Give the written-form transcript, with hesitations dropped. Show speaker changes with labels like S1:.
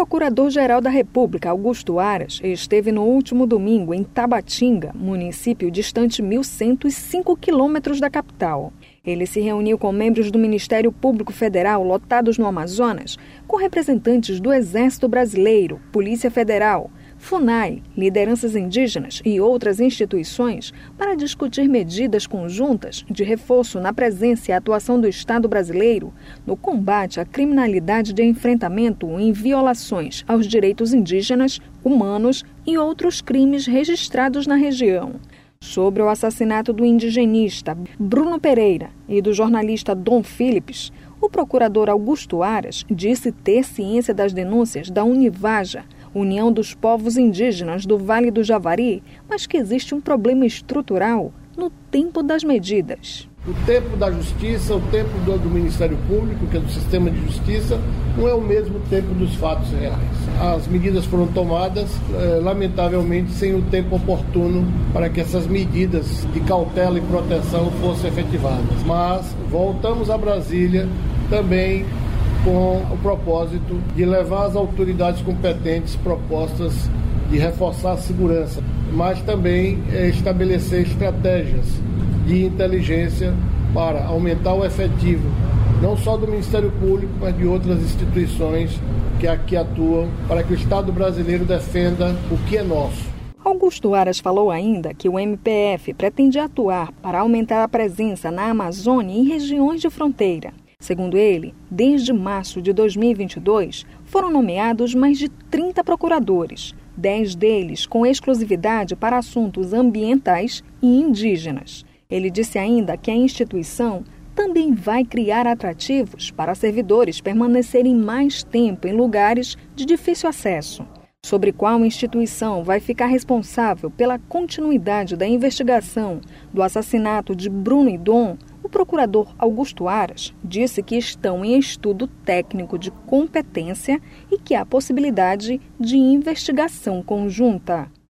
S1: Procurador-Geral da República, Augusto Aras, esteve no último domingo em Tabatinga, município distante 1.105 quilômetros da capital. Ele se reuniu com membros do Ministério Público Federal lotados no Amazonas, com representantes do Exército Brasileiro, Polícia Federal, FUNAI, lideranças indígenas e outras instituições para discutir medidas conjuntas de reforço na presença e atuação do Estado brasileiro no combate à criminalidade de enfrentamento em violações aos direitos indígenas, humanos e outros crimes registrados na região. Sobre o assassinato do indigenista Bruno Pereira e do jornalista Dom Philips, o procurador Augusto Aras disse ter ciência das denúncias da Univaja, União dos Povos Indígenas do Vale do Javari, mas que existe um problema estrutural no tempo das medidas.
S2: O tempo da justiça, o tempo do Ministério Público, que é do sistema de justiça, não é o mesmo tempo dos fatos reais. As medidas foram tomadas, lamentavelmente, sem o tempo oportuno para que essas medidas de cautela e proteção fossem efetivadas. Mas voltamos a Brasília também com o propósito de levar às autoridades competentes propostas de reforçar a segurança, mas também estabelecer estratégias de inteligência para aumentar o efetivo, não só do Ministério Público, mas de outras instituições que aqui atuam, para que o Estado brasileiro defenda o que é nosso.
S1: Augusto Aras falou ainda que o MPF pretende atuar para aumentar a presença na Amazônia e em regiões de fronteira. Segundo ele, desde março de 2022, foram nomeados mais de 30 procuradores, 10 deles com exclusividade para assuntos ambientais e indígenas. Ele disse ainda que a instituição também vai criar atrativos para servidores permanecerem mais tempo em lugares de difícil acesso. Sobre qual instituição vai ficar responsável pela continuidade da investigação do assassinato de Bruno e Dom, o procurador Augusto Aras disse que estão em estudo técnico de competência e que há possibilidade de investigação conjunta.